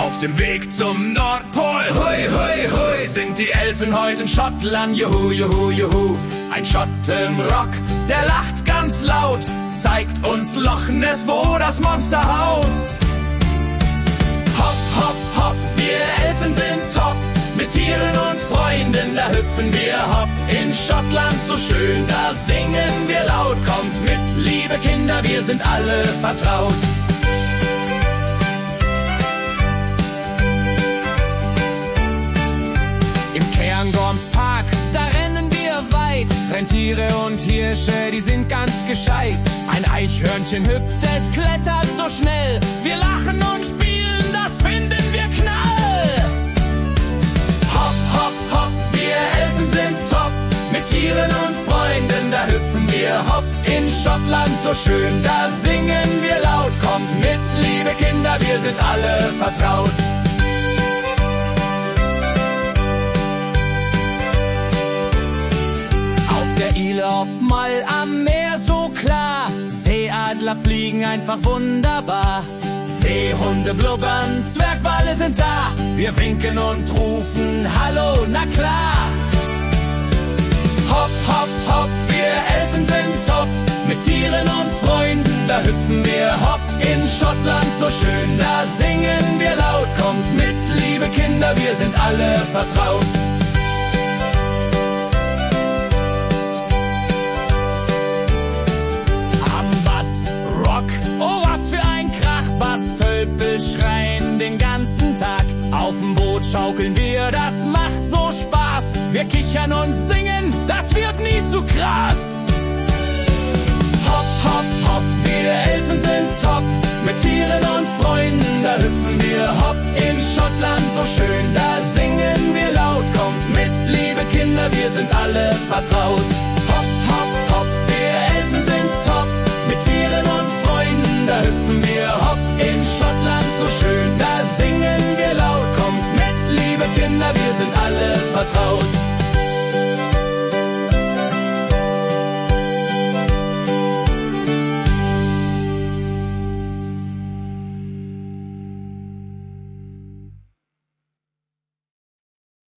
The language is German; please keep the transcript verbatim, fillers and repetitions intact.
Auf dem Weg zum Nordpol, hui, hui, hui, sind die Elfen heute in Schottland, juhu, juhu, juhu. Ein Schottenrock, der lacht ganz laut, zeigt uns Loch Ness, wo das Monster haust. Hopp, hopp, hopp, wir Elfen sind top, mit Tieren und Freunden, da hüpfen wir hopp. In Schottland so schön, da singen wir laut, kommt mit, liebe Kinder, wir sind alle vertraut. Im Cairngorms Park, da rennen wir weit. Rentiere und Hirsche, die sind ganz gescheit. Ein Eichhörnchen hüpft, es klettert so schnell. Wir lachen und spielen, das finden wir knall. Hopp, hopp, hopp, wir Elfen sind top. Mit Tieren und Freunden, da hüpfen wir hopp. In Schottland so schön, da singen wir laut. Kommt mit, liebe Kinder, wir sind alle vertraut. Der Isle of Mull am Meer so klar, Seeadler fliegen einfach wunderbar. Seehunde blubbern, Zwergwale sind da, wir winken und rufen Hallo, na klar. Hopp, hopp, hopp, wir Elfen sind top, mit Tieren und Freunden, da hüpfen wir hopp. In Schottland so schön, da singen wir laut, kommt mit, liebe Kinder, wir sind alle vertraut. Oh, was für ein Krach, Bass, Tölpel schreien den ganzen Tag. Auf'm Boot schaukeln wir, das macht so Spaß. Wir kichern und singen, das wird nie zu krass. Hopp, hopp, hopp, wir Elfen sind top. Mit Tieren und Freunden, da hüpfen wir hopp. In Schottland so schön, da singen wir laut. Kommt mit, liebe Kinder, wir sind alle vertraut.